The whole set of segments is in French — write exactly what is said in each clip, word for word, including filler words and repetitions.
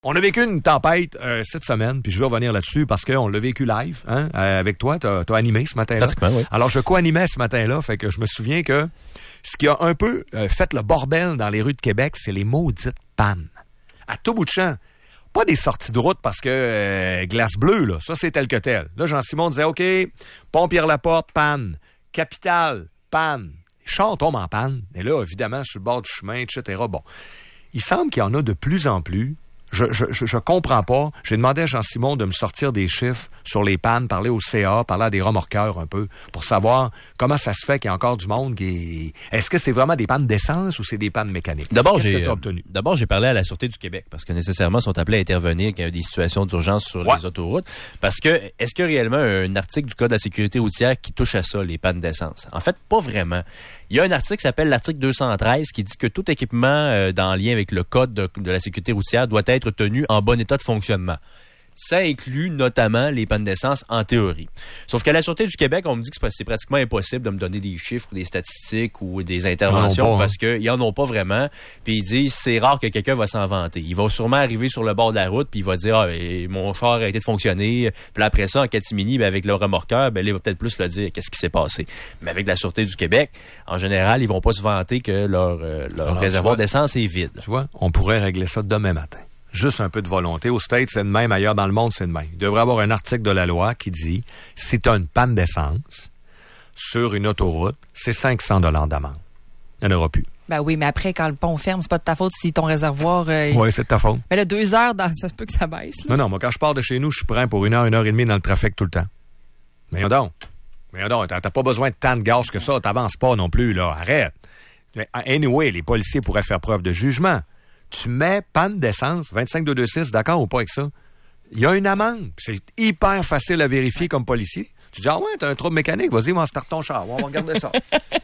On a vécu une tempête euh, cette semaine, puis je veux revenir là-dessus parce qu'on l'a vécu live, hein, euh, avec toi. T'as, t'as animé ce matin-là. Pratiquement, oui. Alors, je co-animais ce matin-là, fait que je me souviens que ce qui a un peu euh, fait le bordel dans les rues de Québec, c'est les maudites pannes. À tout bout de champ. Pas des sorties de route parce que euh, glace bleue, là, ça c'est tel que tel. Là, Jean-Simon disait, OK, pont Pierre-Laporte, panne. Capitale, panne. Les chars tombent en panne. Et là, évidemment, sur le bord du chemin, et cetera. Bon, il semble qu'il y en a de plus en plus. Je, je, je, je comprends pas. J'ai demandé à Jean-Simon de me sortir des chiffres sur les pannes, parler au C A, parler à des remorqueurs un peu, pour savoir comment ça se fait qu'il y a encore du monde qui est... Est-ce que c'est vraiment des pannes d'essence ou c'est des pannes mécaniques? D'abord, Qu'est-ce j'ai, que t'as obtenu? D'abord, j'ai parlé à la Sûreté du Québec, parce que nécessairement, ils sont appelés à intervenir quand il y a des situations d'urgence sur ouais. les autoroutes. Parce que, est-ce qu'il y a réellement un article du Code de la sécurité routière qui touche à ça, les pannes d'essence? En fait, pas vraiment. Il y a un article qui s'appelle l'article deux cent treize qui dit que tout équipement euh, dans lien avec le Code de, de la sécurité routière doit être tenu en bon état de fonctionnement. Ça inclut notamment les pannes d'essence en théorie. Sauf qu'à la Sûreté du Québec, on me dit que c'est pratiquement impossible de me donner des chiffres, des statistiques ou des interventions pas, parce hein. qu'ils en ont pas vraiment. Puis ils disent c'est rare que quelqu'un va s'en vanter. Il va sûrement arriver sur le bord de la route puis il va dire ah ben, mon char a arrêté de fonctionner. Puis après ça en catimini ben, avec le remorqueur, ben là, il va peut-être plus le dire qu'est-ce qui s'est passé. Mais avec la Sûreté du Québec, en général, ils vont pas se vanter que leur euh, leur Alors, réservoir d'essence est vide. Tu vois, on pourrait régler ça demain matin. Juste un peu de volonté. Aux States, c'est de même. Ailleurs dans le monde, c'est de même. Il devrait y avoir un article de la loi qui dit si tu as une panne d'essence sur une autoroute, c'est cinq cents dollars d'amende. Il n'y en aura plus. Ben oui, mais après, quand le pont ferme, c'est pas de ta faute si ton réservoir... Euh, oui, c'est de ta faute. Mais là, deux heures, dans... ça se peut que ça baisse. Là. Non, non, moi, quand je pars de chez nous, je suis prêt pour une heure, une heure et demie dans le trafic tout le temps. Mais donc, mais donc, t'as, t'as pas besoin de tant de gaz que ça. T'avances pas non plus, là. Arrête. Anyway, les policiers pourraient faire preuve de jugement. Tu mets panne d'essence, vingt-cinq deux cent vingt-six, d'accord ou pas avec ça? Il y a une amende. C'est hyper facile à vérifier comme policier. Tu dis, ah ouais, t'as un trouble mécanique, vas-y, on start ton char, on va regarder ça.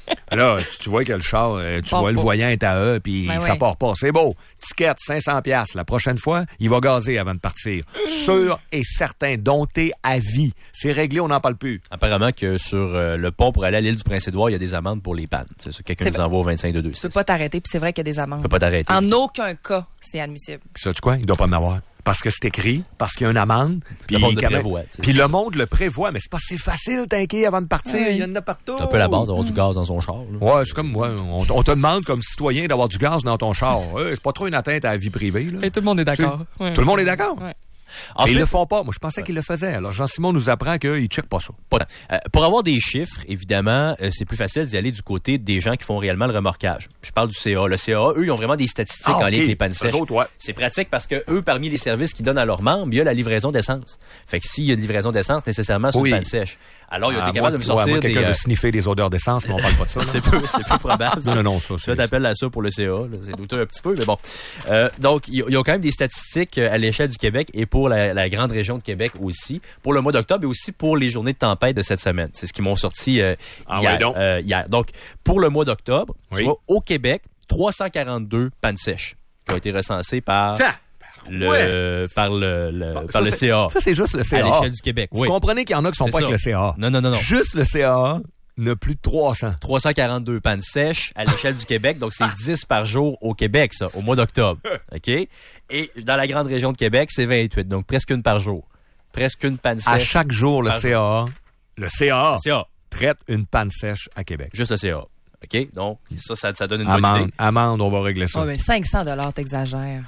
Là, tu, tu vois que le char, euh, tu bon, vois bon. le voyant est à eux, puis ben ça oui. part pas. C'est beau. Ticket, cinq cents dollars. La prochaine fois, il va gazer avant de partir. Sûr et certain, dompté à vie. C'est réglé, on n'en parle plus. Apparemment que sur euh, le pont pour aller à l'île du Prince-Édouard, il y a des amendes pour les pannes. C'est ça, quelqu'un C'est nous vrai. envoie au vingt-cinq deux cent vingt-six. Tu peux pas t'arrêter, puis c'est vrai qu'il y a des amendes. Tu peux pas t'arrêter. En aucun cas, c'est admissible. Ça, tu quoi? Il doit pas en avoir. Parce que c'est écrit, parce qu'il y a une amende. Puis le monde le quand même- prévoit. Puis le monde le prévoit, mais c'est pas si facile, t'inquiète, avant de partir. Oui. Il y en a partout. C'est un peu la base d'avoir du gaz dans son char. Là. Ouais, c'est comme moi. On, on te demande comme citoyen d'avoir du gaz dans ton char. Ouais, c'est pas trop une atteinte à la vie privée. Là. Et tout le monde est d'accord. Ouais. Tout le monde est d'accord? Ouais. Et Ensuite, ils le font pas. Moi, je pensais qu'ils le faisaient. Alors, Jean-Simon nous apprend qu'ils ne checkent pas ça. pas- euh, pour avoir des chiffres, évidemment, euh, c'est plus facile d'y aller du côté des gens qui font réellement le remorquage. Je parle du C A. Le C A, eux, ils ont vraiment des statistiques Ah, en lien ok. avec les pannes Eux sèches. autres, ouais. C'est pratique parce que eux, parmi les services qu'ils donnent à leurs membres, il y a la livraison d'essence. Fait que s'il y a une livraison d'essence, nécessairement, c'est Oui. une panne sèche. Alors, ils ont Ah, été moi, capables de me ouais, sortir moi, des... quelqu'un euh, de sniffer des odeurs d'essence, mais on parle pas de ça. là. c'est peu, c'est peu probable. Non, non, non, ça, Tu c'est... fais appel à ça pour le C A, là. C'est douteux un petit peu, mais bon. Euh, donc, ils ils ont quand même des statistiques euh, à l'échelle du Québec et pour la, la grande région de Québec aussi, pour le mois d'octobre et aussi pour les journées de tempête de cette semaine. C'est ce qu'ils m'ont sorti euh, Ah hier, ouais, donc. euh, hier. Donc, pour le mois d'octobre, Oui. tu vois, au Québec, trois cent quarante-deux pannes sèches qui ont été recensées par Tiens! le, ouais. par le, le, Ça, par le c'est- C A. Ça, c'est juste le C A. À l'échelle du Québec. Vous Oui. comprenez qu'il y en a qui sont C'est pas ça. avec le C A. Non, non, non, non. Juste le C A n'a plus de trois cents. trois cent quarante-deux pannes sèches à l'échelle du Québec. Donc, c'est dix par jour au Québec, ça, au mois d'octobre. OK? Et dans la grande région de Québec, c'est vingt-huit. Donc, presque une par jour. Presque une panne sèche. À chaque jour, le par C A, le C A C A. traite une panne sèche à Québec. Juste le C A. OK? Donc, ça, ça, ça donne une bonne Amende, idée. amende, on va régler ça. Ouais, mais cinq cents dollars, t'exagères.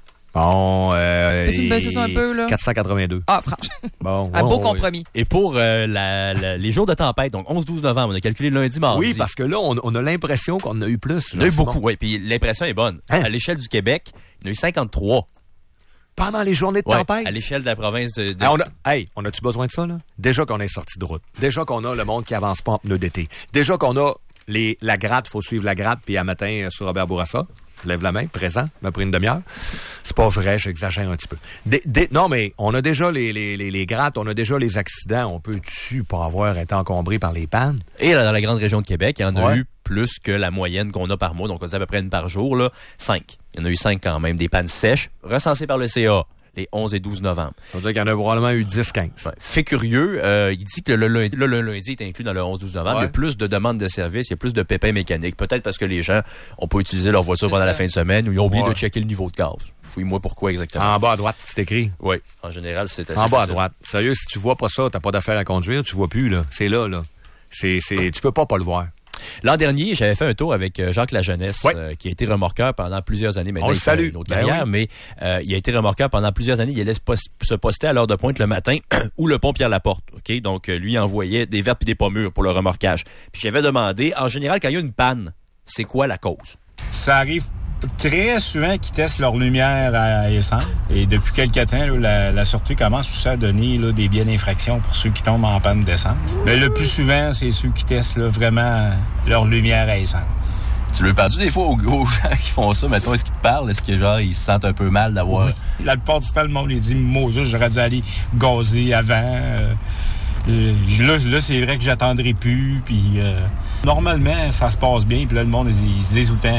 Bon, euh... Peux-tu me baisser ça un peu, là? quatre cent quatre-vingt-deux. Ah, franchement. Bon, Un ouais, beau ouais. compromis. Et pour euh, la, la- les jours de tempête, donc onze douze novembre, on a calculé lundi, mardi. Oui, parce que là, on, on a l'impression qu'on en a eu plus. Il y en a eu Jean-Simon. beaucoup, oui. Puis l'impression est bonne. Hein? À l'échelle du Québec, il y en a eu cinquantre-trois. Pendant les journées de Ouais, tempête. à l'échelle de la province de... de- Hey, on a, hey, on a-tu besoin de ça, là? Déjà qu'on est sorti de route. Déjà qu'on a le monde qui avance pas en pneus d'été. Déjà qu'on a les, la gratte, faut suivre la gratte, puis à matin, euh, sur Robert Bourassa, lève la main, présent, m'a pris une demi-heure. C'est pas vrai, j'exagère un petit peu. Dé- dé- non, mais on a déjà les, les, les, les grattes, on a déjà les accidents. On peut-tu pas avoir été encombré par les pannes? Et là, dans la grande région de Québec, il y en a Ouais. eu plus que la moyenne qu'on a par mois. Donc, on dit à peu près une par jour, là. Cinq. Il y en a eu cinq quand même. Des pannes sèches recensées par le C A. les onze et douze novembre. Ça veut dire qu'il y en a probablement eu dix quinze. Ouais. Fait curieux, euh, il dit que le lundi, le, le lundi est inclus dans le onze douze novembre. Ouais. Il y a plus de demandes de services, il y a plus de pépins mécaniques. Peut-être parce que les gens ont pas utilisé leur voiture C'est pendant ça. la fin de semaine ou ils ont oublié Ouais. de checker le niveau de gaz. Fouille-moi pourquoi exactement. En bas à droite, c'est écrit. Oui, en général, c'est assez En bas à facile. droite. Sérieux, si tu vois pas ça, t'as pas d'affaire à conduire, tu vois plus, là. C'est là, là. C'est, c'est, tu peux pas pas le voir. L'an dernier, j'avais fait un tour avec euh, Jacques Lajeunesse, Ouais. euh, qui a été remorqueur pendant plusieurs années. Maintenant, On le il fait salue. une autre Ben carrière, oui. mais euh, il a été remorqueur pendant plusieurs années. Il allait se, pos- se poster à l'heure de pointe le matin ou le pont Pierre-Laporte. Ok, donc euh, lui il envoyait des verres et des pommures pour le remorquage. Puis j'avais demandé, en général, quand il y a une panne, c'est quoi la cause? Ça arrive très souvent qu'ils testent leur lumière à essence. Et depuis quelque temps, là, la, la Sûreté commence aussi à donner là, des billets d'infraction pour ceux qui tombent en panne d'essence. Mais le plus souvent, c'est ceux qui testent là, vraiment leur lumière à essence. Tu leur parles des fois aux, aux gens qui font ça, mettons, est-ce qu'ils te parlent? Est-ce que genre ils se sentent un peu mal d'avoir... La plupart du temps, le monde les dit « Moses, j'aurais dû aller gazer avant. Euh, euh, là, là, c'est vrai que j'attendrai plus. » Puis euh, normalement, ça se passe bien. Puis là, le monde, ils, ils se disent autant...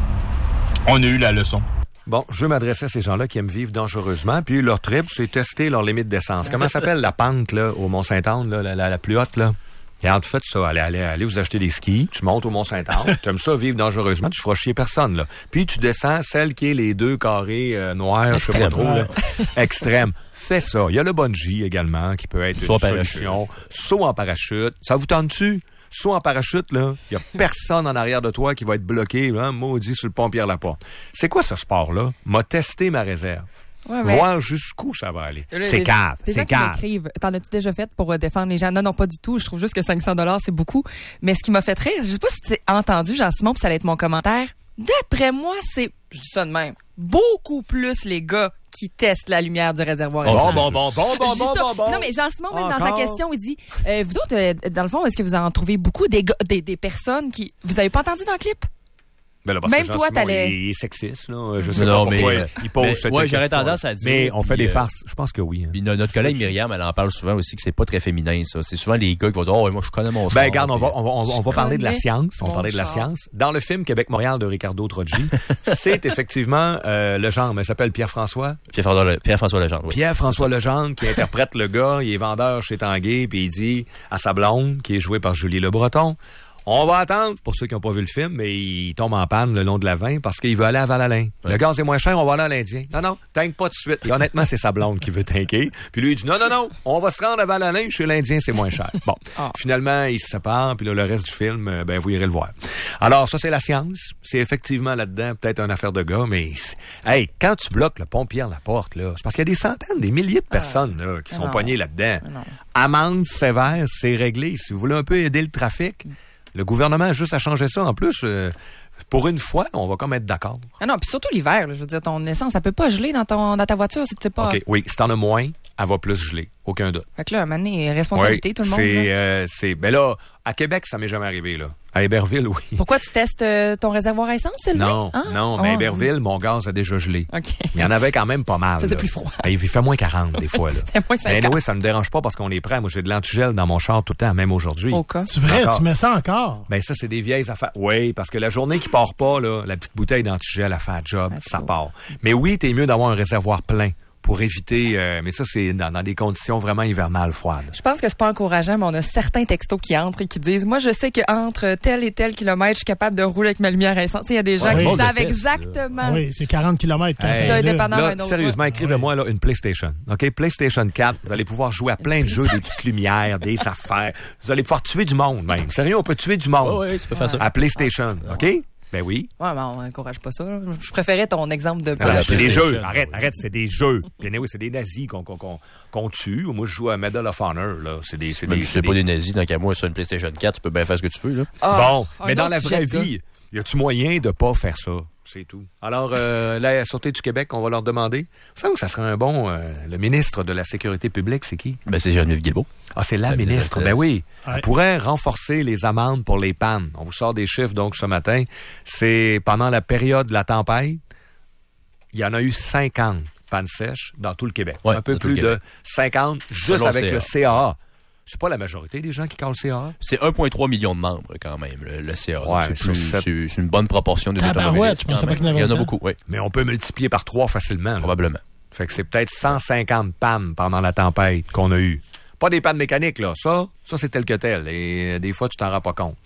On a eu la leçon. Bon, je veux m'adresser à ces gens-là qui aiment vivre dangereusement, puis leur trip, c'est tester leur limite d'essence. Comment s'appelle la pente, là, au Mont-Saint-Anne, là, la, la, la plus haute, là? Regarde, faites ça. Allez, allez, allez vous acheter des skis, tu montes au Mont-Saint-Anne, tu aimes ça vivre dangereusement, tu feras chier personne, là. Puis tu descends celle qui est les deux carrés euh, noirs, je sais pas Extrême. trop, là. Extrême. Fais ça. Il y a le bungee également, qui peut être Saut en une parachute. solution. Saut en parachute. Ça vous tente-tu? Saut en parachute, là, il y a personne en arrière de toi qui va être bloqué, hein, maudit sur le pont Pierre-Laporte. C'est quoi ce sport-là? M'a testé ma réserve. Ouais, mais- Voir jusqu'où ça va aller. Là, C'est les- cave, les gens c'est qui cave. m'écrivent, t'en as-tu déjà fait pour euh, défendre les gens? Non, non, pas du tout. Je trouve juste que cinq cents dollars, c'est beaucoup. Mais ce qui m'a fait rire, je sais pas si tu as entendu, Jean-Simon, puis ça allait être mon commentaire. D'après moi, c'est, je dis ça de même, beaucoup plus les gars qui testent la lumière du réservoir. Oh, Bon, c'est bon, sûr. bon, bon, bon, Je dis bon, ça. bon, bon. Non, mais Jean-Simon, même dans Encore? sa question, il dit, euh, vous autres, euh, dans le fond, est-ce que vous en trouvez beaucoup des, gars, des, des personnes qui... Vous avez pas entendu dans le clip? Ben là, parce Même que toi, Jean-Simon, t'allais- il, est- il est sexiste, là. Je sais Non, pas mais, pourquoi euh, il pose mais, cette ouais, question. j'aurais tendance à dire, Mais on fait puis, des euh, farces. Je pense que oui. hein. Puis no- notre collègue Myriam, elle en parle souvent aussi que c'est pas très féminin, ça. C'est souvent les gars qui vont dire, oh, ouais, moi, je connais mon char. Ben, regarde, on va, on va, on va, on va Je parler de la connais science. On va mon parler de la char. science. Dans le film Québec-Montréal de Ricardo Troggi, c'est effectivement euh, Legendre. Mais il s'appelle Pierre-François. Pierre-François Le- Pierre-François Legendre, oui. Pierre-François Legendre qui interprète le gars. Il est vendeur chez Tanguay. Puis il dit à sa blonde, qui est jouée par Julie Le Breton, on va attendre, pour ceux qui n'ont pas vu le film, mais il tombe en panne le long de la vingt parce qu'il veut aller à Val-Alain. Ouais. Le gaz est moins cher, on va aller à l'Indien. Non, non, tank pas tout de suite. Et honnêtement, c'est sa blonde qui veut tanker. Puis lui, il dit, non, non, non, on va se rendre à Val-Alain, chez l'Indien, c'est moins cher. Bon, Ah. finalement, ils se séparent, puis là, le reste du film, euh, ben, vous irez le voir. Alors, ça, c'est la science. C'est effectivement là-dedans peut-être une affaire de gars, mais, c'est- hey, quand tu bloques le pont Pierre-Laporte, là, c'est parce qu'il y a des centaines, des milliers de personnes, là, qui sont non. poignées là-dedans. Non. Amende sévère, c'est réglé. Si vous voulez un peu aider le trafic, le gouvernement a juste à changer ça. En plus, euh, pour une fois, on va comme être d'accord. Ah non, puis surtout l'hiver, là, je veux dire, ton essence, ça peut pas geler dans, ton, dans ta voiture si tu sais pas. OK, oui, si t'en as moins, elle va plus geler. Aucun doute. Fait que là, un moment donné, responsabilité, Oui, tout le monde. C'est, là. euh, c'est, ben là, à Québec, ça m'est jamais arrivé, là. À Héberville, oui. Pourquoi tu testes euh, ton réservoir à essence, Sylvain? Non, Hein? non, mais à Ah, Héberville, mon gaz a déjà gelé. OK. Il y en avait quand même pas mal. Il faisait là. plus froid. Ben, il fait moins quarante, des fois, là. Fait moins Mais cinquante. anyway, ça me dérange pas parce qu'on est prêt. Moi, j'ai de l'antigel dans mon char tout le temps, même aujourd'hui. Au cas. C'est vrai, Encore. tu mets ça encore? Ben ça, c'est des vieilles affaires. Oui, parce que la journée qui part pas, là, la petite bouteille d'antigel, elle fait un job, Ah, c'est ça beau. part. Mais oui, t'es mieux d'avoir un réservoir plein pour éviter... euh, mais ça, c'est dans, dans des conditions vraiment hivernales froides. Je pense que c'est pas encourageant, mais on a certains textos qui entrent et qui disent, moi, je sais qu'entre tel et tel kilomètre, je suis capable de rouler avec ma lumière à essence. Il y a des gens Ouais, qui oui. savent Le test, exactement. Oui, c'est quarante kilomètres quand Hey. ça C'est un allume. dépanneur, Là, un autre. sérieusement, écrivez-moi là, une PlayStation. OK? PlayStation quatre, vous allez pouvoir jouer à plein de jeux, des petites lumières, des affaires. Vous allez pouvoir tuer du monde, même. Sérieux, on peut tuer du monde. Oui, oui, tu peux faire ça. À PlayStation. OK? Ben oui. Ouais, mais on encourage pas ça. là. Je préférais ton exemple de Non, non, la c'est des PlayStation, jeux. Arrête, oui. arrête, c'est des jeux. Puis anyway, c'est des nazis qu'on qu'on qu'on qu'on tue. Moi, je joue à Medal of Honor. Là. C'est des, c'est Même des, si c'est c'est pas des- des nazis, donc à moi, sur une PlayStation quatre, tu peux bien faire ce que tu veux, là. Ah, Bon, un mais dans autre la vraie sujet de vie, y a-tu moyen de pas faire ça? C'est tout. Alors, euh, la Sûreté du Québec, on va leur demander. Ça, ça serait un bon... euh, le ministre de la Sécurité publique, c'est qui? Ben, c'est Geneviève Guilbeault. Ah, c'est la La ministre. ministre. Ben oui. Ouais. Elle pourrait renforcer les amendes pour les pannes. On vous sort des chiffres, donc, ce matin. C'est pendant la période de la tempête, il y en a eu cinquante pannes sèches dans tout le Québec. Ouais, un peu dans tout le plus de Québec. cinquante juste Selon avec C A. le C A A. C'est pas la majorité des gens qui calent le C A A? C'est un virgule trois million de membres, quand même, le, le C A. Donc, Ouais, c'est, sur plus- sept. c'est, c'est une bonne proportion des Tabarouette, automobilistes. je pensais quand pas même. qu'il y en avait Il y en a autant. beaucoup, oui, Mais on peut multiplier par trois facilement. là. probablement. Fait que c'est peut-être cent cinquante pannes pendant la tempête qu'on a eue. Pas des pannes mécaniques, là. Ça, ça c'est tel que tel. Et des fois, tu t'en rends pas compte.